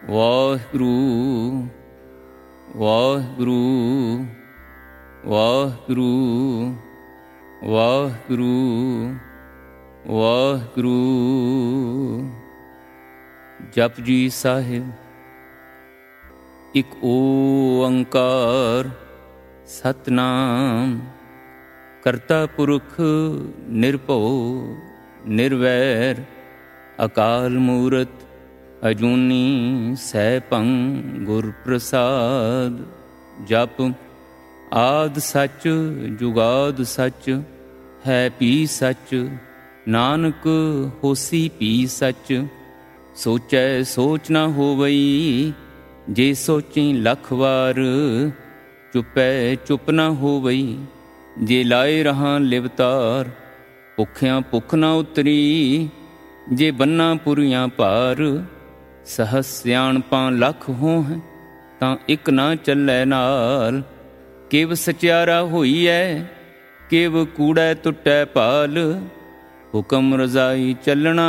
ਵਾਹਿਗੁਰੂ ਵਾਹਿਗੁਰੂ ਵਾਹਿਗੁਰੂ ਵਾਹਿਗੁਰੂ ਵਾਹਿਗੁਰੂ। ਜਪਜੀ ਸਾਹਿਬ। ਇਕ ਓੰਕਾਰ ਸਤਿਨਾਮ ਕਰਤਾ ਪੁਰਖ ਨਿਰਭਉ ਨਿਰਵੈਰ ਅਕਾਲ ਮੂਰਤ ਅਜੂਨੀ ਸੈਭੰ ਗੁਰ ਪ੍ਰਸਾਦ। ਜਪ ਆਦਿ ਸੱਚ ਜੁਗਾਦਿ ਸੱਚ ਹੈ ਭੀ ਸੱਚ, ਨਾਨਕ ਹੋਸੀ ਭੀ ਸੱਚ। ਸੋਚੈ ਸੋਚ ਨਾ ਹੋਵਈ, ਜੇ ਸੋਚੀ ਲੱਖ ਵਾਰ। ਚੁੱਪੈ ਚੁੱਪ ਨਾ ਹੋਵਈ, ਜੇ ਲਾਏ ਰਹਾਂ ਲਿਵਤਾਰ। ਭੁੱਖਿਆਂ ਭੁੱਖ ਨਾ ਉਤਰੀ, ਜੇ ਬੰਨਾ ਪੁਰੀਆਂ ਭਾਰ। ਸਹਸ ਸਿਆਣਪਾਂ ਲੱਖ ਹੋਂ ਤਾਂ ਇੱਕ ਨਾ ਚੱਲੈ ਨਾਲ। ਕਿਵ ਸਚਿਆਰਾ ਹੋਈਐ, ਕਿਵ ਕੂੜੈ ਟੁੱਟੈ ਭਾਲ। ਹੁਕਮ ਰਜ਼ਾਈ ਚੱਲਣਾ,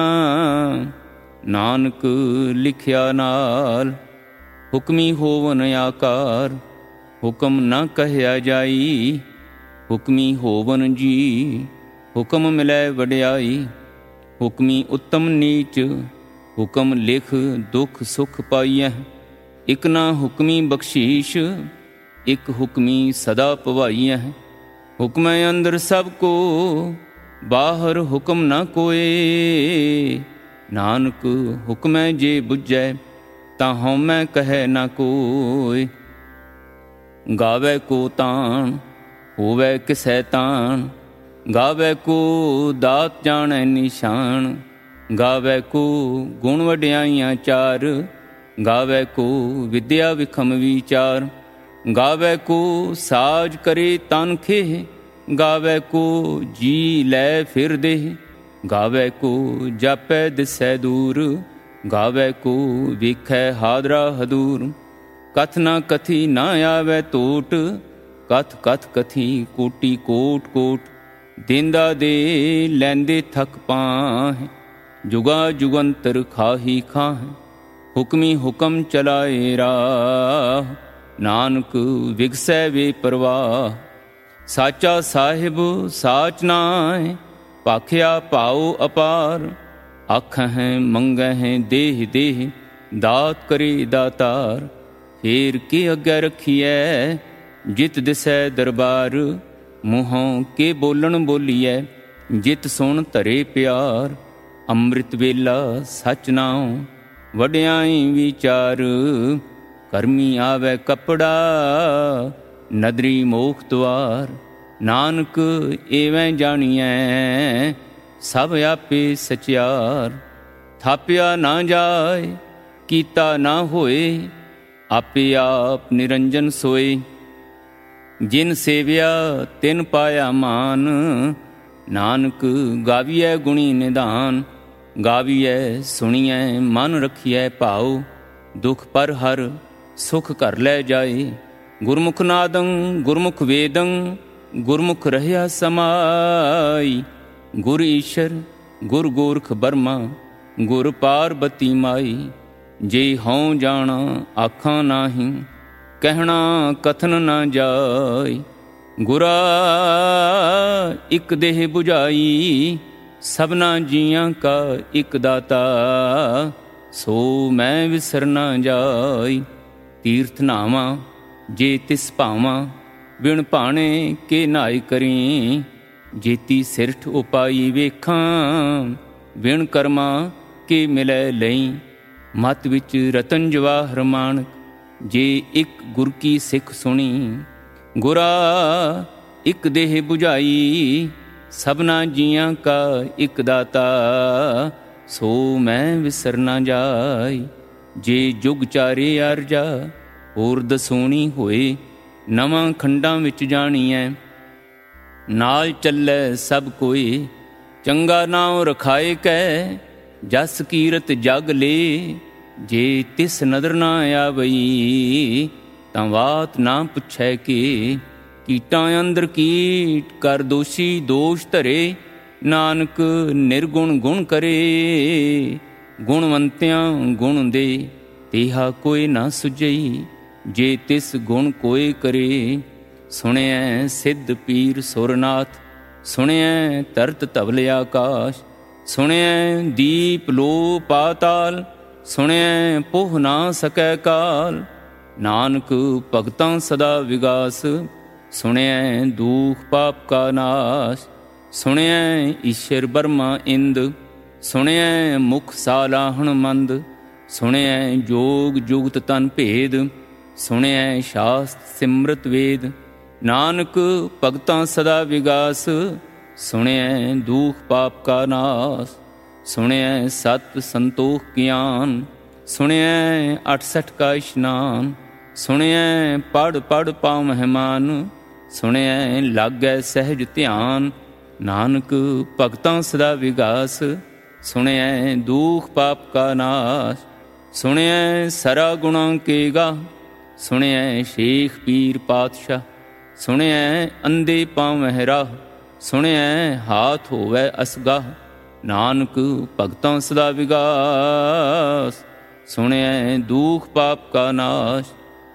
ਨਾਨਕ ਲਿਖਿਆ ਨਾਲ। ਹੁਕਮੀ ਹੋਵਨ ਆਕਾਰ, ਹੁਕਮ ਨਾ ਕਹਿਆ ਜਾਈ। ਹੁਕਮੀ ਹੋਵਨ ਜੀ, ਹੁਕਮ ਮਿਲੈ ਵਡਿਆਈ। ਹੁਕਮੀ ਉੱਤਮ ਨੀਚ, ਹੁਕਮ ਲਿਖ ਦੁੱਖ ਸੁਖ ਪਾਈਐ। ਇਕ ਨਾ ਹੁਕਮੀ ਬਖਸ਼ੀਸ਼, ਇਕ ਹੁਕਮੀ ਸਦਾ ਭਵਾਈਐ। ਹੁਕਮੈ ਅੰਦਰ ਸਭ ਕੋ, ਬਾਹਰ ਹੁਕਮ ਨਾ ਕੋਏ। ਨਾਨਕ ਹੁਕਮੈ ਜੇ ਬੁਝੈ, ਤਾਂ ਹਉਮੈ ਕਹੈ ਨਾ ਕੋਇ। ਗਾਵੈ ਕੋ ਤਾਣ, ਹੋਵੈ ਕਿਸੈ ਤਾਣ। ਗਾਵੈ ਕੋ ਦਾਤ ਜਾਣੈ ਨਿਸ਼ਾਨ। ਗਾਵੈ ਕੋ ਗੁਣ ਵਡਿਆਈਆਂ ਚਾਰ। ਗਾਵੈ ਕੋ ਵਿਦਿਆ ਵਿਖਮ ਵਿਚਾਰ। ਗਾਵੈ ਕੋ ਸਾਜ ਕਰੇ ਤਨ ਖੇਹ। ਗਾਵੈ ਕੋ ਜੀ ਲੈ ਫਿਰ ਦੇਹ। ਗਾਵੈ ਕੋ ਜਾਪੈ ਦਿਸੈ ਦੂਰ। ਗਾਵੈ ਕੋ ਵੇਖੈ ਹਾਦਰਾ ਹਦੂਰ। ਕਥ ਨਾ ਕਥੀ ਨਾ ਆਵੈ ਟੋਟ। ਕਥ ਕਥ ਕਥੀ ਕੋਟੀ ਕੋਟ ਕੋਟ। ਦੇਂਦਾ ਦੇ ਲੈਂਦੇ ਥਕ ਪਾਹ। ਜੁਗਾ ਜੁਗੰਤਰ ਖਾਹੀ ਖਾਹ। ਹੁਕਮੀ ਹੁਕਮ ਚਲਾਏ ਰਾਹ, ਨਾਨਕ ਵਿਗਸੈ ਵੇ ਪ੍ਰਵਾਹ। ਸਾਚਾ ਸਾਹਿਬ ਸਾਚ ਨਾਇ, ਭਾਖਿਆ ਭਾਉ ਅਪਾਰ। ਆਖਹਿ ਮੰਗਹਿ ਦੇਹ ਦੇਹ, ਦਾਤ ਕਰੇ ਦਾਤਾਰ। ਫੇਰ ਕੇ ਅੱਗੇ ਰੱਖੀਐ, ਜਿਤ ਦਿਸੈ ਦਰਬਾਰ। ਮੂੰਹੋਂ ਕੇ ਬੋਲਣ ਬੋਲੀਐ, ਜਿਤ ਸੁਣ ਧਰੇ ਪਿਆਰ। ਅੰਮ੍ਰਿਤ ਵੇਲਾ ਸਚ ਨਾਉ, ਵਡਿਆਈ ਵਿਚਾਰ। ਕਰਮੀ ਆਵੈ ਕੱਪੜਾ, ਨਦਰੀ ਮੋਖ ਦੁਆਰ। ਨਾਨਕ ਏਵੈ ਜਾਣੀਐ, ਸਭ ਆਪੇ ਸਚਿਆਰ। ਥਾਪਿਆ ਨਾ ਜਾਏ, ਕੀਤਾ ਨਾ ਹੋਏ, ਆਪੇ ਆਪ ਨਿਰੰਜਨ ਸੋਏ। ਜਿਨ ਸੇਵਿਆ ਤਿਨ ਪਾਇਆ ਮਾਨ, ਨਾਨਕ ਗਾਵੀਐ ਗੁਣੀ ਨਿਧਾਨ। ਗਾਵੀਐ ਸੁਣੀਐ ਮਨ ਰਖੀਐ ਭਾਉ। ਦੁਖ ਪਰ ਹਰ ਸੁਖ ਘਰ ਲੈ ਜਾਏ। ਗੁਰਮੁਖ ਨਾਦੰ ਗੁਰਮੁਖ ਵੇਦੰ, ਗੁਰਮੁਖ ਰਹਿਆ ਸਮਾਈ। ਗੁਰ ਈਸ਼ਰ ਗੁਰ ਗੋਰਖ ਬਰਮਾ, ਗੁਰ ਪਾਰਬਤੀ ਮਾਈ। ਜੇ ਹਉ ਜਾਣਾ ਆਖਾਂ ਨਾਹੀਂ, ਕਹਿਣਾ ਕਥਨ ਨਾ ਜਾਏ। ਗੁਰਾ ਇਕ ਦੇਹ ਬੁਝਾਈ, ਸਭਨਾ ਜੀਆਂ ਕਾ ਇਕ ਦਾਤਾ। ਸੋ ਮੈਂ ਵਿਸਰ ਨਾ ਜਾਈ। ਤੀਰਥ ਨਾਵਾਂ ਜੇ ਤਿਸ ਭਾਵਾਂ, ਬਿਨ ਭਾਣੇ ਕੇ ਨਾਇ ਕਰੀ। ਜੇਤੀ ਸਿਰਠ ਉਪਾਈ ਵੇਖਾਂ, ਬਿਨ ਕਰਮਾਂ ਕੇ ਮਿਲੈ ਲਈ। ਮਤ ਵਿੱਚ ਰਤਨ ਜਵਾਹਰ ਮਾਣਕ, ਜੇ ਇੱਕ ਗੁਰ ਕੀ ਸਿੱਖ ਸੁਣੀ। ਗੁਰਾ ਇੱਕ ਦੇਹ ਬੁਝਾਈ, ਸਭਨਾ ਜੀਆਂ ਕਾ ਇੱਕ ਦਾਤਾ। ਸੋ ਮੈਂ ਵਿਸਰ ਨਾ ਜਾਈ। ਜੇ ਜੁਗ ਚਾਰੇ ਅਰਜਾ, ਹੋਰ ਦਸੂਣੀ ਹੋਏ। ਨਵਾਂ ਖੰਡਾਂ ਵਿੱਚ ਜਾਣੀਐ, ਨਾਲ ਚੱਲੈ ਸਭ ਕੋਈ। ਚੰਗਾ ਨਾਉ ਰਖਾਏ ਕੈ, ਜਸ ਕੀਰਤ ਜਗ ਲੇ। ਜੇ ਤਿਸ ਨਦਰ ਨਾ ਆਵਈ, ਤਾਂ ਬਾਤ ਨਾ ਪੁੱਛੈ ਕੇ। ਕੀਟਾਂ ਅੰਦਰ ਕੀਟ ਕਰ ਦੋਸ਼ੀ ਦੋਸ਼ ਧਰੇ। ਨਾਨਕ ਨਿਰਗੁਣ ਗੁਣ ਕਰੇ। ਗੁਣਵੰਤਿਆਂ ਗੁਣ ਦੇ, ਤੇਹਾ ਕੋਇ ਨਾ ਸੁਝਈ, ਜੇ ਤਿਸ ਗੁਣ ਕੋਇ ਕਰੇ। ਸੁਣਿਐ ਸਿੱਧ ਪੀਰ ਸੁਰਨਾਥ, ਸੁਣਿਐ ਧਰਤ ਧਵਲ ਆਕਾਸ਼, ਸੁਣਿਐ ਦੀਪ ਲੋ ਪਾਤਾਲ, ਸੁਣਿਐ ਪੋਹ ਨਾ ਸਕੈ ਕਾਲ। ਨਾਨਕ ਭਗਤਾਂ ਸਦਾ ਵਿਗਾਸ, ਸੁਣਿਐ ਦੂਖ ਪਾਪ ਕਾ ਨਾਸ਼। ਸੁਣਿਐ ਈਸ਼ਰ ਬਰਮਾ ਇੰਦ, ਸੁਣਿਐ ਮੁਖ ਸਾਲਾਹਣ ਮੰਦ। ਸੁਣਿਐ ਜੋਗ ਜੁਗਤ ਤਨ ਭੇਦ, ਸੁਣਿਐ ਸ਼ਾਸਤ ਸਿਮਰਤ ਵੇਦ। ਨਾਨਕ ਭਗਤਾਂ ਸਦਾ ਵਿਗਾਸ, ਸੁਣਿਐ ਦੂਖ ਪਾਪ ਕਾ ਨਾਸ। ਸੁਣਿਐ ਸਤ ਸੰਤੋਖ ਗਿਆਨ, ਸੁਣਿਐ 68 ਕਾ ਇਸ਼ਨਾਨ। ਸੁਣਿਐ ਪੜ੍ਹ ਪੜ੍ਹ ਪਾਉ ਮਹਿਮਾਨ, ਸੁਣਿਐ ਲਾਗੈ ਸਹਿਜ ਧਿਆਨ। ਨਾਨਕ ਭਗਤਾਂ ਸਦਾ ਵਿਗਾਸ, ਸੁਣਿਐ ਦੁਖ ਪਾਪ ਕਾ ਨਾਸ਼। ਸੁਣਿਐ ਸਰਾ ਗੁਣਾਂ ਕੇ ਗਾ, ਸੁਣਿਐ ਸ਼ੇਖ ਪੀਰ ਪਾਤਸ਼ਾਹ। ਸੁਣਿਐ ਅੰਧੇ ਪਾਵਹਿ ਰਾਹ, ਸੁਣਿਐ ਹਾਥ ਹੋਵੈ ਅਸਗਾਹ। ਨਾਨਕ ਭਗਤਾਂ ਸਦਾ ਵਿਗਾਸ, ਸੁਣਿਐ ਦੁਖ ਪਾਪ ਕਾ ਨਾਸ਼।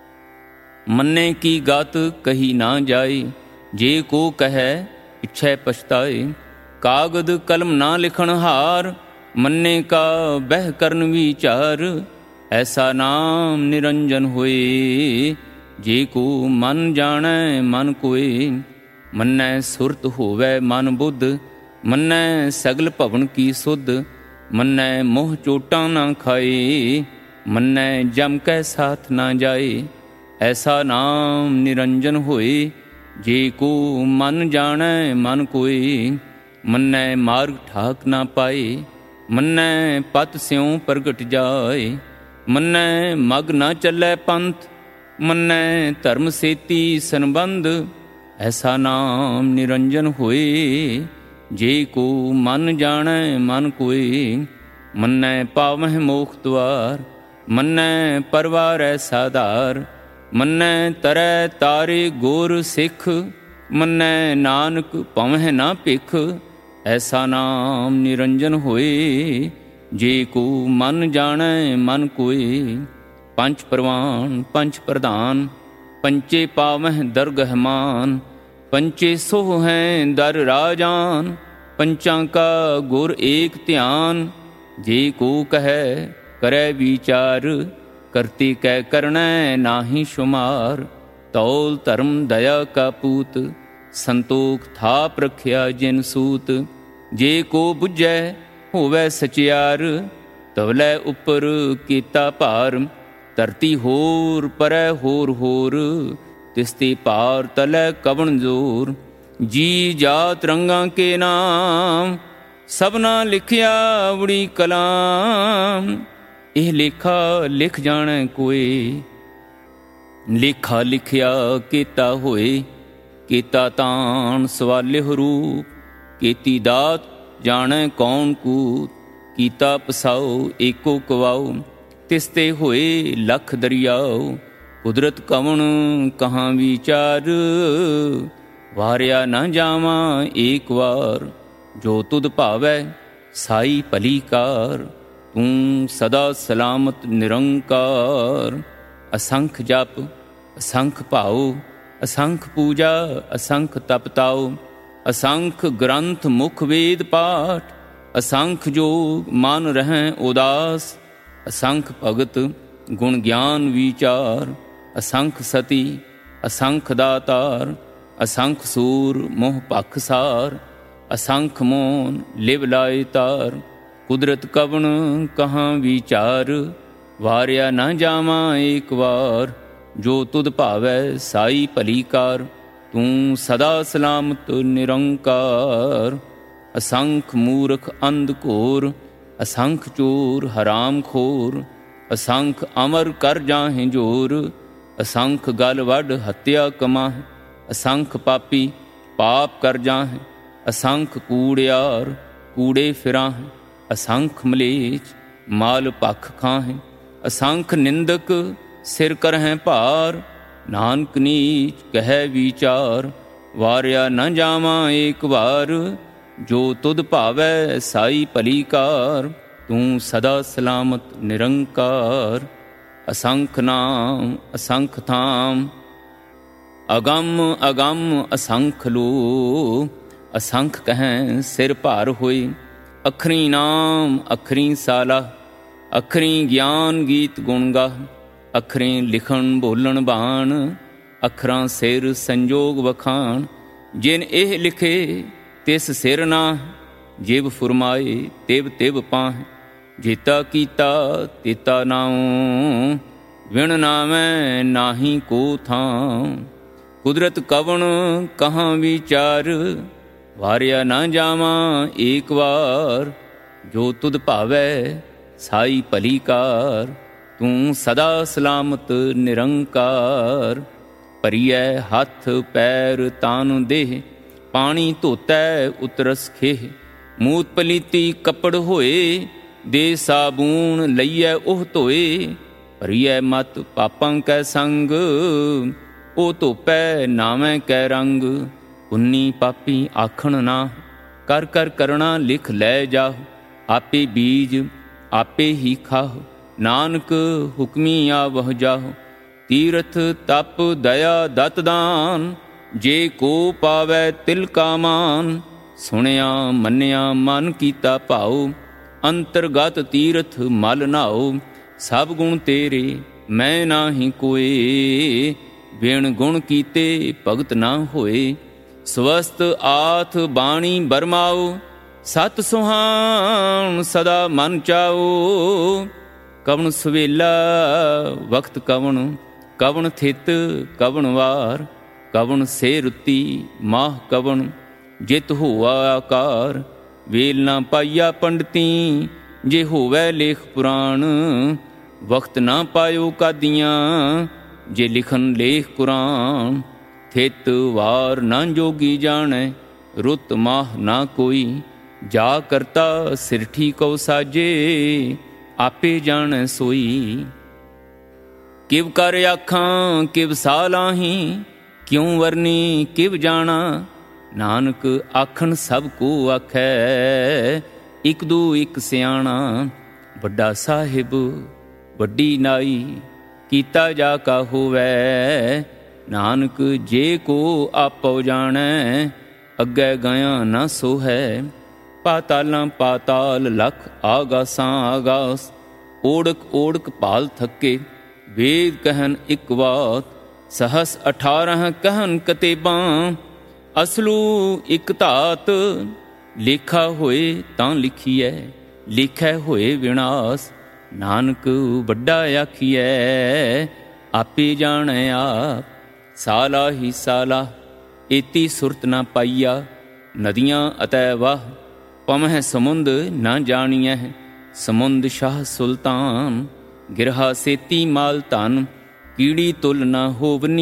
ਮੰਨੇ ਕੀ ਗਤ ਕਹੀ ਨਾ ਜਾਏ, ਜੇ ਕੋ ਕਹੈ ਪਿਛੈ ਪਛਤਾਏ। ਕਾਗਦ ਕਲਮ ਨਾ ਲਿਖਣ ਹਾਰ, ਮੰਨੇ ਕਾ ਬਹਿ ਕਰਨ ਵਿਚਾਰ। ਐਸਾ ਨਾਮ ਨਿਰੰਜਨ ਹੋਏ, ਜੇ ਕੋ ਮਨ ਜਾਣੈ ਮਨ ਕੋਇ। ਮੰਨੈ ਸੁਰਤ ਹੋਵੈ ਮਨ ਬੁੱਧ, ਮੰਨੈ ਸਗਲ ਭਵਨ ਕੀ ਸੁਧ। ਮੰਨੈ ਮੋਹ ਚੋਟਾਂ ਨਾ ਖਾਏ, ਮੰਨੈ ਜਮ ਕੈ ਸਾਥ ਨਾ ਜਾਏ। ਐਸਾ ਨਾਮ ਨਿਰੰਜਨ ਹੋਏ, ਜੇ ਕੋ ਮਨ ਜਾਣੈ ਮਨ ਕੋਇ। ਮੰਨੈ ਮਾਰਗ ਠਾਕ ਨਾ ਪਾਏ, ਮੰਨੈ ਪਤ ਸਿਉ ਪ੍ਰਗਟ ਜਾਏ। ਮੰਨੈ ਮਗ ਨਾ ਚੱਲੈ ਪੰਥ, ਮੰਨੈ ਧਰਮ ਸੇਤੀ ਸੰਬੰਧ। ਐਸਾ ਨਾਮ ਨਿਰੰਜਨ ਹੋਏ, ਜੇ ਕੋ ਮਨ ਜਾਣੈ ਮਨ ਕੋਇ। ਮੰਨੈ ਪਾਵਹਿ ਮੋਖ ਦੁਆਰ, ਮੰਨੈ ਪਰਵਾਰੈ ਸਾਧਾਰ। ਮੰਨੈ ਤਰੈ ਤਾਰੇ ਗੁਰ ਸਿੱਖ, ਮੰਨੈ ਨਾਨਕ ਭਵਹਿ ਨਾ ਭਿਖ। ਐਸਾ ਨਾਮ ਨਿਰੰਜਨ ਹੋਏ, ਜੇ ਕੋ ਮਨ ਜਾਣੈ ਮਨ ਕੋਇ। ਪੰਚ ਪ੍ਰਵਾਨ ਪੰਚ ਪ੍ਰਧਾਨ, ਪੰਚੇ ਪਾਵਹਿ ਦਰਗਹਿ ਮਾਨ। ਪੰਚੇ ਸੋਹ ਹੈ ਦਰ ਰਾਜਾਨ, ਪੰਚਾਂ ਕਾ ਗੁਰ ਏਕ ਧਿਆਨ। ਜੇ ਕੋ ਕਹੈ ਕਰੈ ਵਿਚਾਰ, ਕਰਤੀ ਕੈ ਕਰਣੈ ਨਾਹੀ ਸ਼ੁਮਾਰ। ਤੌਲ ਧਰਮ ਦਇਆ ਕਾ ਪੂਤ, ਸੰਤੋਖ ਥਾਪ ਰਖਿਆ ਜਿਨ ਸੂਤ। ਜੇ ਕੋ ਬੁਝੈ ਹੋਵੈ ਸਚਿਆਰ, ਤਵਲੇ ਉਪਰ ਕੀਤਾ ਭਾਰ। ਧਰਤੀ ਹੋਰ ਪਰੈ ਹੋਰ ਹੋਰ, ਤਿਸਤੇ ਪਾਰ ਤਲੈ ਕਵਣ ਜੋਰ। ਜੀ ਜਾਤ ਰੰਗਾਂ ਕੇ ਨਾਮ, ਸਭਨਾ ਲਿਖਿਆ ਉੜੀ ਕਲਾਮ। ਇਹ ਲੇਖਾ ਲਿਖ ਜਾਣੈ ਕੋਇ, ਲੇਖਾ ਲਿਖਿਆ ਕੀਤਾ ਹੋਏ। ਕੀਤਾ ਤਾਣ ਸਵਾਲਿਹੁ ਰੂਪ, ਕੀਤੀ ਦਾਤ ਜਾਣੈ ਕੌਣ ਕੂਤ। ਕੀਤਾ ਪਸਾਉ ਏਕੋ ਕਵਾਉ, ਤਿਸਤੇ ਹੋਏ ਲਖ ਦਰਿਆਉ। ਕੁਦਰਤ ਕਵਣ ਕਹਾਂ ਵਿਚਾਰ, ਵਾਰਿਆ ਨਾ ਜਾਵਾਂ ਏਕ ਵਾਰ। ਜੋ ਤੁਧ ਭਾਵੈ ਸਾਈ ਭਲੀ ਕਾਰ, ਤੂੰ ਸਦਾ ਸਲਾਮਤ ਨਿਰੰਕਾਰ। ਅਸੰਖ ਜਪ ਅਸੰਖ ਭਾਉ, ਅਸੰਖ ਪੂਜਾ ਅਸੰਖ ਤਪਤਾਉ। ਅਸੰਖ ਗ੍ਰੰਥ ਮੁਖ ਵੇਦ ਪਾਠ, ਅਸੰਖ ਜੋਗ ਮਨ ਰਹਿ ਉਦਾਸ। ਅਸੰਖ ਭਗਤ ਗੁਣ ਗਿਆਨ ਵਿਚਾਰ, ਅਸੰਖ ਸਤੀ ਅਸੰਖ ਦਾਤਾਰ। ਅਸੰਖ ਸੂਰ ਮੋਹ ਭਖ ਸਾਰ, ਅਸੰਖ ਮੋਨ ਲਿਵ ਲਾਇ ਤਾਰ। ਕੁਦਰਤ ਕਵਣ ਕਹਾਂ ਵਿਚਾਰ, ਵਾਰਿਆ ਨਾ ਜਾਵਾਂ ਏਕ ਵਾਰ। ਜੋ ਤੁਧ ਭਾਵੈ ਸਾਈ ਭਲੀ ਕਾਰ, ਤੂੰ ਸਦਾ ਸਲਾਮਤ ਨਿਰੰਕਾਰ। ਅਸੰਖ ਮੂਰਖ ਅੰਧ ਘੋਰ, ਅਸੰਖ ਚੋਰ ਹਰਾਮ ਖੋਰ। ਅਸੰਖ ਅਮਰ ਕਰ ਜਾਹੇ ਜੋਰ, ਅਸੰਖ ਗਲ ਵੱਢ ਹੱਤਿਆ ਕਮਾਹੇ। ਅਸੰਖ ਪਾਪੀ ਪਾਪ ਕਰ ਜਾਹੇ, ਅਸੰਖ ਕੂੜਿਆਰ ਕੂੜੇ ਫਿਰਾਹੇ। ਅਸੰਖ ਮਲੇਛ ਮਾਲ ਭਖ ਖਾਹੇ, ਅਸੰਖ ਨਿੰਦਕ ਸਿਰ ਕਰਹਿ ਭਾਰ। ਨਾਨਕ ਨੀਚ ਕਹਿ ਵਿਚਾਰ, ਵਾਰਿਆ ਨਾ ਜਾਵਾਂ ਏਕ ਵਾਰ। ਜੋ ਤੁਧ ਭਾਵੈ ਸਾਈ ਭਲੀ ਕਾਰ, ਤੂੰ ਸਦਾ ਸਲਾਮਤ ਨਿਰੰਕਾਰ। असंख नाम असंख थाम। अगम अगम असंख लो, असंख कहें सिर भार होए। अखरी नाम अखरी साला, अखरी ज्ञान गीत गुण गाह। अखरे लिखण बोलण बाण, अखरां सिर संजोग वखाण। जिन एह लिखे तिस सिर नाह, जिब फुरमाए तिब तिब पाह। जेता कीता तेता नाऊं, विण नामै नाही को थां। कुदरत कवण कहाँ विचार, वारिया ना जावां एक वार। जो तुद भावै साई भली कार, तूं सदा सलामत निरंकार। भरीऐ हथ पैर तान देह, पानी धोतै उतरस खेह। मूत पलीती कपड़ होए, दे साबून लईऐ ओह धोए। भरीऐ मत पापां कै संग, ओ धोपै नावै कै रंग। पुन्नी पापी आखण ना, कर कर करना लिख लै जाह। आपे बीज आपे ही खाह, नानक हुक्मी आवह जाह। तीरथ तप दया दत दान, जे को पावै तिल का मान। सुनिया मन्निया मन कीता भाओ, अंतरगत तीरथ मल नाओ। सब गुण तेरे मैं नाही कोए, बिन गुण कीते भगत ना होए। स्वस्थ आथ बाणी बरमाओ, सत सुहान सदा मन चाओ। कवन सवेला वक्त कवन, कवन थित कवन वार। कवन से रुती माह कवन, जित होआ आकार। वेल ना पाइया पंडिती, जे होवै लेख पुराण। वक्त ना पायो कादियाँ, जे लिखन लेख कुरान। थित वार ना जोगी जानै, रुत माह ना कोई। जा करता सिरठी को साजे, आपे जानै सोई। किव कर आखां किव सालाही, क्यों वरनी किव जाना। नानक आखन सब को आखै, इक दू इक सियाणा। ਵੱਡਾ ਸਾਹਿਬ ਵੱਡੀ ਨਾਈ, ਕੀਤਾ ਜਾ ਕਾ ਹੋਵੈ। ਨਾਨਕ ਜੇ ਕੋ ਆਪੋ ਜਾਣੈ, ਅੱਗੇ ਗਿਆ ਨਾ ਸੋ ਹੈ। ਪਾਤਾਲਾਂ ਪਾਤਾਲ ਲਖ, ਆਗਾਸਾਂ ਆਗਾਸ। ਓੜਕ ਓੜਕ ਭਾਲ ਥੱਕੇ, ਵੇਦ ਕਹਿਨ ਇੱਕ ਬਾਤ। सहस 18 कहन कतेबां, असलू एक धात। लेखा होए तां लिखीਐ, लिखै होए विनाश। नानक ਵੱਡਾ आखीਐ, आपे जाणै आप। साला ही साला एती सुरत ना पाइया। नदियाँ अतै वाह, पमह समुंद ना जानिਐ। समुंद शाह सुल्तान, गिरहा सेती माल धन। कीड़ी तुल न होवनी,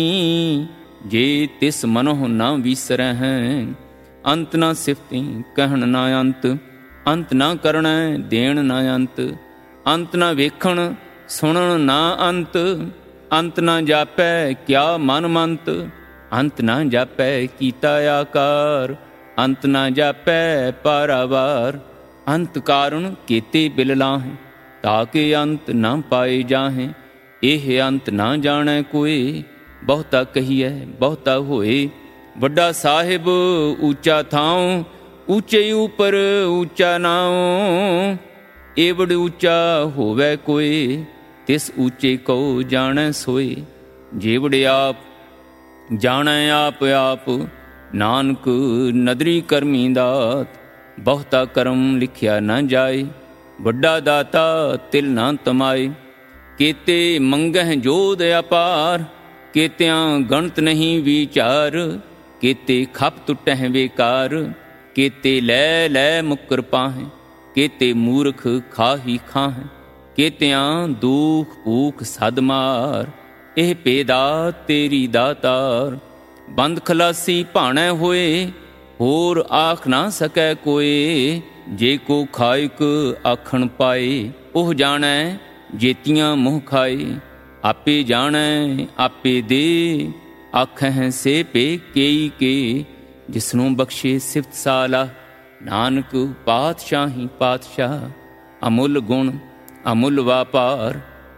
जे तिस मनोह न विसरਹਿ। अंत न सिफती कहन न अंत, अंत न करण देण न अंत। अंत न वेखण सुनण न अंत, अंत न जापै क्या मन मंत। अंत न जापै कीता आकार, अंत न जापै पारावार। अंत कारण केते बिललाहें, ताके अंत न पाए जाहें। ਇਹ ਅੰਤ ਨਾ ਜਾਣੈ ਕੋਈ, ਬਹੁਤਾ ਕਹੀਐ ਬਹੁਤਾ ਹੋਏ। ਵੱਡਾ ਸਾਹਿਬ ਉੱਚਾ ਥਾਉ, ਉੱਚੇ ਉਪਰ ਉੱਚਾ ਨਾਉ। ਏਵੜ ਉੱਚਾ ਹੋਵੈ ਕੋਈ, ਤਿਸ ਉੱਚੇ ਕੋ ਜਾਣੈ ਸੋਏ। ਜੇਵੜ ਆਪ ਜਾਣੈ ਆਪ ਆਪ, ਨਾਨਕ ਨਦਰੀ ਕਰਮੀ ਦਾਤ। ਬਹੁਤਾ ਕਰਮ ਲਿਖਿਆ ਨਾ ਜਾਏ, ਵੱਡਾ ਦਾਤਾ ਤਿਲ ਨਾ ਤਮਾਏ। केते मंगह जोध अपार, केत्यां गणत नहीं विचार। केते खप टुटह बेकार, केते लै लै मुकर पाहें। केते मूर्ख खाही खाहें, केत्यां दुख भूख सद मार। एह पेदा तेरी दातार, बंद खलासी भाणै होए। होर आख ना सकै कोए, जे को खाइक आखण पाए। ओह जाणै जेतियां मुँह खाए, आपे जाणै आपे दे। आखह से पे केई के, जिसनों बख्शे सिफत साला। नानक पातशाही पातशाह, अमुल गुण अमुल वापार।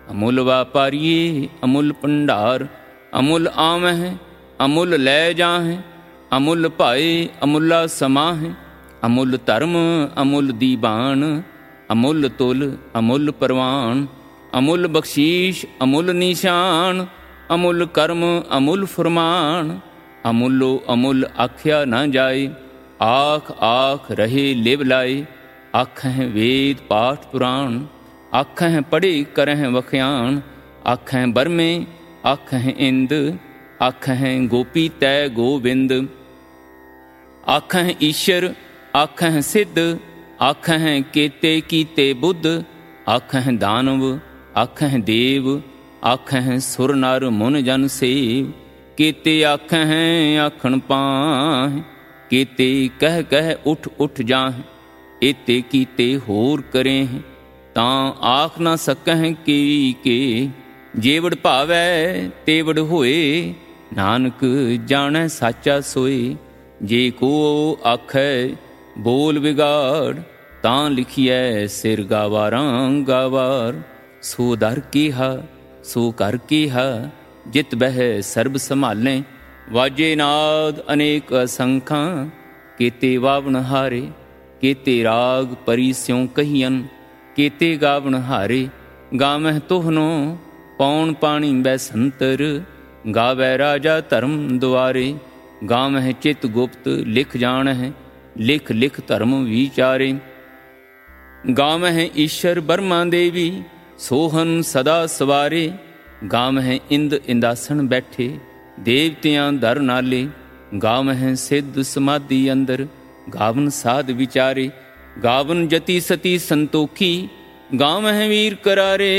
अमुल वापारिये अमुल भंडार। अमुल आवह अमुल लै जाहें, अमुल भाए अमुला समाहें। अमुल धर्म अमुल दीवान, अमुल तुल अमुल परवान। अमुल बख्शीश अमुल निशान, अमुल कर्म अमुल फरमान। अमुलो अमुल आख्या न जाए, आख आख रहे लिव लाए। आखह वेद पाठ पुराण, आखह पढ़े करह वख्यान। आखह बरमे आखह इंद, आखह गोपी तै गोविंद। आखह ईश्वर आखह सिद्ध, आखह केते कीते बुद्ध। आखह दानव आखह देव, आखह सुर नर मुन जन सेव। केते आखह आखण पाह, केते कह कह उठ उठ जाह। एते कीते होर करें, तां आख न सकह के के। जेवड़ भावै तेवड़ होए, नानक जाणै साचा सोए। जे को आखै बोल बिगाड़, तां लिखिए सिर गावारां गावार। सो दर कीहा सो कर कीहा, जित बह सर्ब संभालें। वाजे नाद अनेक असंखां, केते वावण हारे। केते राग परी स्यों कहियन, केते गावण हारे। गावह तोहनो पौन पाणी बैसंतर, गावै राजा धर्म दुआरे। गावह चित गुप्त लिख जानह, लिख लिख धर्म विचारे। गावह ईश्वर ब्रह्मा देवी, सोहन सदा सवारे। गावह इंद इंदासन बैठे, देवतियां दर नाले। गावह सिद्ध समाधि अंदर, गावन साध विचारे। गावन जति सती संतोखी, गावह वीर करारे।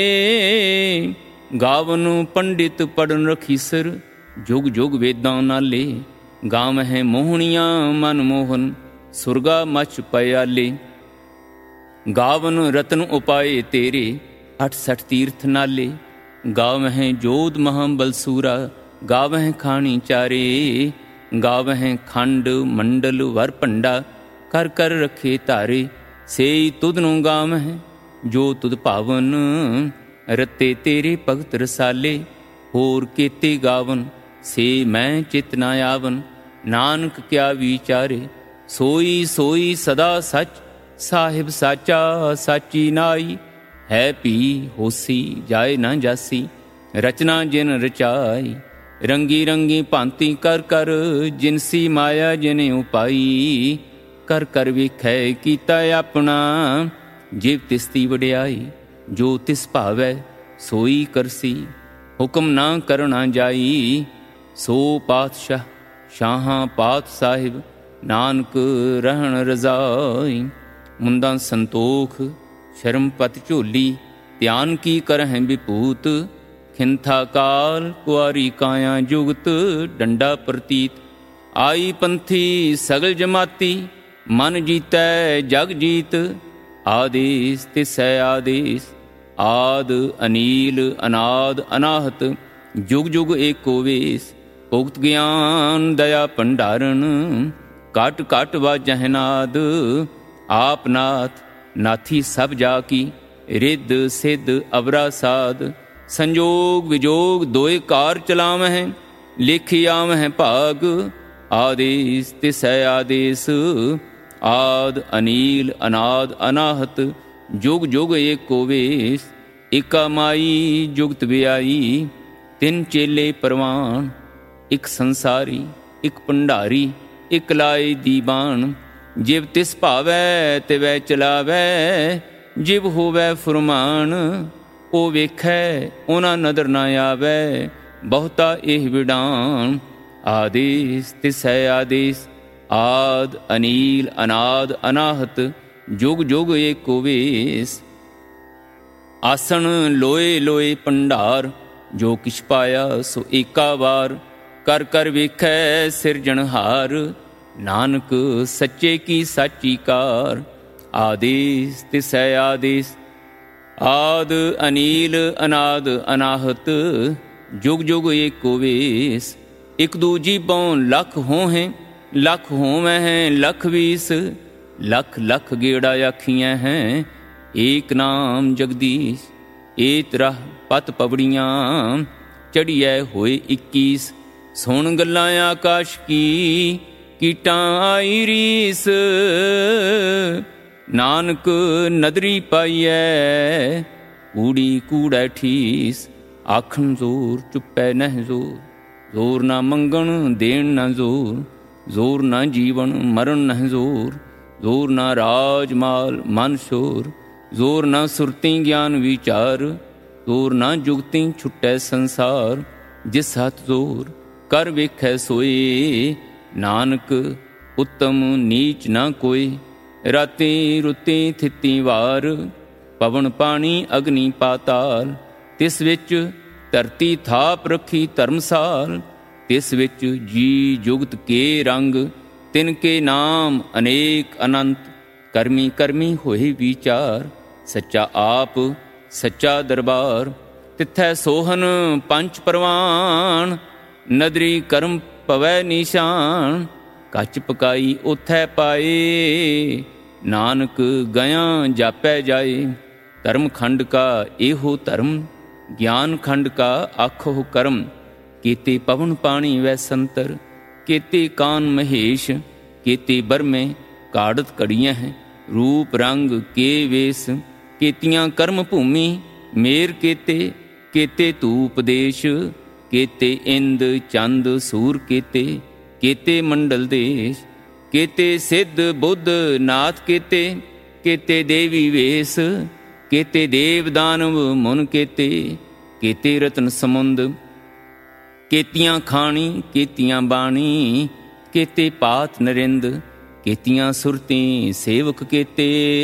गावन पंडित पढ़न रखीसर, जुग जुग वेदां नाले। गावह मोहनियां मन मोहन, सुरगा मच पयाले। गावन रतन उपाए तेरे, 68 तीर्थ नाले। गावह जोध महाबलसूरा, गावह खानी चारे। गावह खंड मंडल वर भंडा, कर कर रखे तारे। सेई तुधनु गावह जो तुध पावन, रते तेरे भगत रसाले। होर केते गावन से मैं चित न आवन, नानक क्या विचारे। सोई सोई सदा सच, साहिब साचा साची नाई। है पी होसी जाए न जासी, रचना जिन रचाई। रंगी रंगी भांति कर कर, जिनसी माया जिने उपाई। कर कर वेखै कीता अपना, जिव तिसती वड्याई। जो तिस भावै सोई करसी, हुक्म ना करना जाई। सो पातशाह शाहां पात साहिब, नानक रहन रजाई। मुंदा संतोख शर्म पत झोली, ध्यान की करह विभूत। खिंथा काल कुआरी काया जुगत, डंडा प्रतीत। आई पंथी सगल जमाती, मन जीतै जग जीत। आदेश तिसै आदेश, आद अनील अनाद अनाहत। जुग जुग एको वेश, भुगत ज्ञान दया भंडारण। काट काट वाजह नाद, आप नाथ नाथी सब जाकी। रिद्ध सिद्ध अवरा साध, संजोग विजोग दोए कार चलावह। लिखि आवह भाग, आदेश तिसै आदेश। आद अनील अनाद अनाहत, जुग जुग एको वेश। एका माई जुगत ब्याई, तिन चेले परवान। एक संसारी एक भंडारी, एक लाए दीवान। जिव तिस भावै तिवै चलावै, जिव होवै फुरमान। ओ वेखै ओना नदर न आवै, बहुता एह विडान। आदेश तिसै आदेश, आद अनील अनाद अनाहत। जुग जुग एको वेश। आसन लोए लोए भंडार, जो किछ पाया सो एका वार। कर कर वेखै सिरजनहार, नानक सच्चे की साची कार। आदेश तिसै आदेश, आद अनील अनाद अनाहत। जुग जुग एको वेश। एक दूजी पौं लख होहें, लख होवैं लख बीस। लख लख गेड़ा आखियाँ हैं, एक नाम जगदीश। ਏਤ ਰਹ ਪਤ ਪਵੜੀਆਂ ਚੜੀਐ ਹੋਏ 21। ਸੁਣ ਗੱਲਾਂ ਆਕਾਸ਼ ਕੀ ਕੀਟਾਂ ਆਈ ਰੀਸ। ਨਾਨਕ ਨਦਰੀ ਪਾਈਐ ਕੂੜੀ ਕੂੜੈ ਠੀਸ। ਆਖਣ ਜ਼ੋਰ ਚੁੱਪੈ ਨਹਿ ਜ਼ੋਰ, ਜ਼ੋਰ ਨਾ ਮੰਗਣ ਦੇਣ ਨਾ ਜ਼ੋਰ। ਜ਼ੋਰ ਨਾ ਜੀਵਨ ਮਰਨ ਨਹਿ ਜ਼ੋਰ, ਜ਼ੋਰ ਨਾ ਰਾਜ ਮਾਲ ਮਨ ਸ਼ੋਰ। ਜ਼ੋਰ ਨਾ ਸੁਰਤੀ ਗਿਆਨ ਵਿਚਾਰ, ਜ਼ੋਰ ਨਾ ਜੁਗਤੀ ਛੁੱਟੈ ਸੰਸਾਰ। ਜਿਸ ਹੱਥ ਜ਼ੋਰ ਕਰ ਵੇਖੈ ਸੋਏ, ਨਾਨਕ ਉੱਤਮ ਨੀਚ ਨਾ ਕੋਈ। ਰਾਤੀ ਰੁੱਤੀ ਥਿੱਤੀ ਵਾਰ, ਪਵਨ ਪਾਣੀ ਅਗਨੀ ਪਾਤਾਲ। ਤਿਸ ਵਿੱਚ ਧਰਤੀ ਥਾਪ ਰੱਖੀ ਧਰਮਸਾਲ। ਤਿਸ ਵਿੱਚ ਜੀ ਜੁਗਤ ਕੇ ਰੰਗ, ਤਿਨ ਕੇ ਨਾਮ ਅਨੇਕ ਅਨੰਤ। ਕਰਮੀ ਕਰਮੀ ਹੋਏ ਵਿਚਾਰ, ਸੱਚਾ ਆਪ ਸੱਚਾ ਦਰਬਾਰ। ਤਿੱਥੈ ਸੋਹਨ ਪੰਚ ਪਰਵਾਨ, ਨਦਰੀ ਕਰਮ ਪਵੈ ਨਿਸ਼ਾਨ। ਕੱਚ ਪਕਾਈ ਓਥੈ ਪਾਏ, ਨਾਨਕ ਗਿਆ ਜਾਪੈ ਜਾਏ। ਧਰਮ ਖੰਡ ਕਾ ਇਹੋ ਧਰਮ, ਗਿਆਨ ਖੰਡ ਕਾ ਆਖੋ ਕਰਮ। ਕੀਤੇ ਪਵਨ ਪਾਣੀ ਵੈ ਸੰਤਰ, ਕੀਤੇ ਕਾਨ ਮਹੇਸ਼। ਕੀਤੇ ਬਰਮੇ ਕਾੜਤ ਘੜੀਆਂ ਹੈ, ਰੂਪ ਰੰਗ ਕੇ ਵੇਸ। ਕੀਤੀਆਂ ਕਰਮ ਭੂਮੀ ਮੇਰ ਕੀਤੇ, ਕੀਤੇ ਧੂਪ ਦੇਸ਼। ਕੀਤੇ ਇੰਦ ਚੰਦ ਸੂਰ ਕੀਤੇ, ਕੀਤੇ ਮੰਡਲ ਦੇਸ਼। ਕੀਤੇ ਸਿੱਧ ਬੁੱਧ ਨਾਥ ਕੀਤੇ, ਕੀਤੇ ਦੇਵੀ ਵੇਸ। ਕੀਤੇ ਦੇਵ ਦਾਨਵ ਮੁਨ ਕੀਤੇ, ਕੀਤੇ ਰਤਨ ਸਮੁੰਦ। ਕੀਤੀਆਂ ਖਾਣੀ ਕੀਤੀਆਂ ਬਾਣੀ, ਕੀਤੇ ਪਾਤ ਨਰਿੰਦ। ਕੀਤੀਆਂ ਸੁਰਤੀ ਸੇਵਕ ਕੀਤੇ,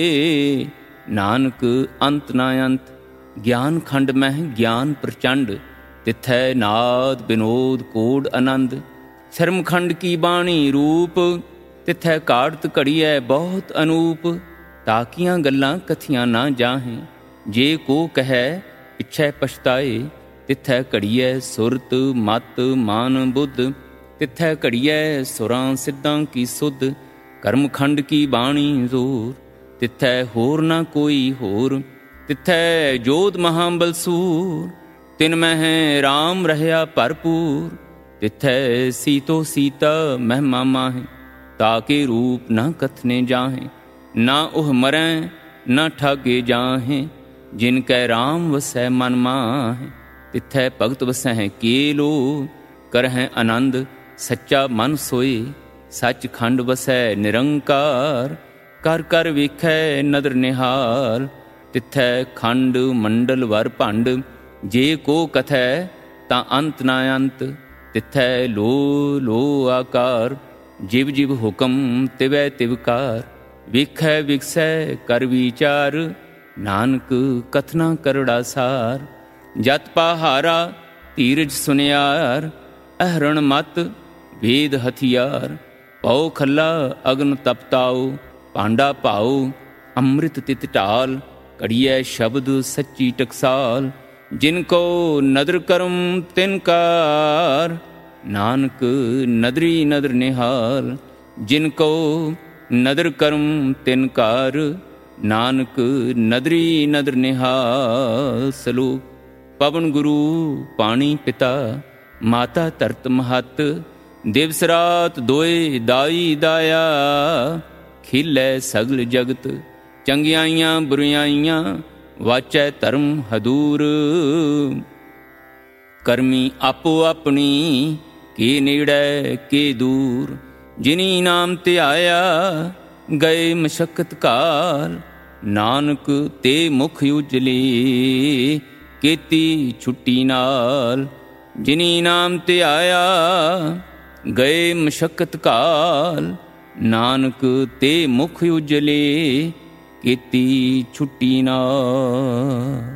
ਨਾਨਕ ਅੰਤ ਨਾ ਅੰਤ। ਗਿਆਨ ਖੰਡ ਮਹਿ ਗਿਆਨ ਪ੍ਰਚੰਡ, ਤਿੱਥੈ ਨਾਦ ਬਿਨੋਦ ਕੋਡ ਆਨੰਦ। ਸ਼ਰਮ ਖੰਡ ਕੀ ਬਾਣੀ ਰੂਪ, ਤਿੱਥੈ ਕਾੜਤ ਘੜੀਐ ਬਹੁਤ ਅਨੂਪ। ਤਾਕੀਆਂ ਗੱਲਾਂ ਕਥੀਆਂ ਨਾ ਜਾਹੇ, ਜੇ ਕੋ ਕਹੈ ਪਿਛੈ ਪਛਤਾਏ। ਤਿੱਥੈ ਘੜੀਐ ਸੁਰਤ ਮਤ ਮਾਨ ਬੁੱਧ, ਤਿੱਥੈ ਘੜੀਐ ਸੁਰਾਂ ਸਿੱਧਾਂ ਕੀ ਸੁਧ। ਕਰਮ ਖੰਡ ਕੀ ਬਾਣੀ ਜ਼ੋਰ, ਤਿੱਥੈ ਹੋਰ ਨਾ ਕੋਈ ਹੋਰ। ਤਿੱਥੈ ਜੋਧ ਮਹਾਬਲ ਸੂਰ, ਤਿਨ ਮਹਿ ਰਾਮ ਰਹਿਆ ਭਰਪੂਰ। ਤਿੱਥੈ ਸੀਤੋ ਸੀਤਾ ਮਹਿਮਾ ਮਾਹੇ, ਤਾਕੇ ਰੂਪ ਨਾ ਕਥਨੇ ਜਾਹੇ। ਨਾ ਉਹ ਮਰੈ ਨਾ ਠਾਗੇ ਜਾਹੇ, ਜਿਨ ਕੈ ਰਾਮ ਵਸੈ ਮਨ ਮਾਹੇ। ਤਿੱਥੈ ਭਗਤ ਵਸਹਿ ਕੇਲੋ, ਕਰਹਿ ਆਨੰਦ ਸੱਚਾ ਮਨ ਸੋਏ। ਸੱਚ ਖੰਡ ਵਸੈ ਨਿਰੰਕਾਰ, ਕਰ ਕਰ ਵੇਖੈ ਨਦਰ ਨਿਹਾਲ। ਤਿੱਥੈ ਖੰਡ ਮੰਡਲ ਵਰ ਭੰਡ, ਜੇ ਕੋ ਕਥੈ ਤਾਂ ਅੰਤ ਨਾ ਅੰਤ। ਤਿੱਥੈ ਲੋ ਲੋ ਆਕਾਰ, ਜਿਵ ਜਿਵ ਹੁਕਮ ਤਿਵੈ ਤਿਵਕਾਰ। ਵੇਖੈ ਵਿਗਸੈ ਕਰ ਵਿਚਾਰ, ਨਾਨਕ ਕਥਨਾ ਕਰੜਾ ਸਾਰ। ਜਤ ਪਹਾਰਾ ਧੀਰਜ ਸੁਨਿਆਰ, ਅਹਰਣ ਮਤ ਵੇਦ ਹਥਿਆਰ। ਪਉ ਖੱਲਾ ਅਗਨ ਤਪਤਾਉ, ਭਾਂਡਾ ਭਾਉ ਅੰਮ੍ਰਿਤ ਤਿਤ ਢਾਲ। ਘੜੀਐ ਸ਼ਬਦ ਸੱਚੀ ਟਕਸਾਲ, ਜਿਨ ਕੋ ਨਦਰ ਕਰਮ ਤਿਨ ਕਾਰ। ਨਾਨਕ ਨਦਰੀ ਨਦਰ ਨਿਹਾਲ, ਜਿਨ ਕੋ ਨਦਰ ਕਰਮ ਤਿਨ ਕਾਰ। ਨਾਨਕ ਨਦਰੀ ਨਦਰ ਨਿਹਾਲ। ਸਲੋਕ। ਪਵਨ ਗੁਰੂ ਪਾਣੀ ਪਿਤਾ, ਮਾਤਾ ਧਰਤ ਮਹੱਤ। ਦਿਵਸ ਰਾਤ ਦੋਏ ਦਾਈ ਦਾਇਆ, ਖਿਲੈ ਸਗਲ ਜਗਤ। ਚੰਗਿਆਈਆਂ ਬੁਰਿਆਈਆਂ ਵਾਚੈ ਧਰਮ ਹਦੂਰ। ਕਰਮੀ ਆਪੋ ਆਪਣੀ, ਕੇ ਨੇੜੈ ਕੇ ਦੂਰ। ਜਿਨੀ ਨਾਮ ਧਿਆਇਆ ਗਏ ਮਸ਼ੱਕਤ ਕਾਲ। ਨਾਨਕ ਤੇ ਮੁਖ ਉਜਲੇ, ਕੀਤੀ ਛੁੱਟੀ ਨਾਲ। ਜਿਨੀ ਨਾਮ ਧਿਆਇਆ ਗਏ ਮਸ਼ੱਕਤ ਕਾਲ। ਨਾਨਕ ਤੇ ਮੁਖ ਉਜਲੇ, ਕੀਤੀ ਛੁੱਟੀ ਨਾਲ।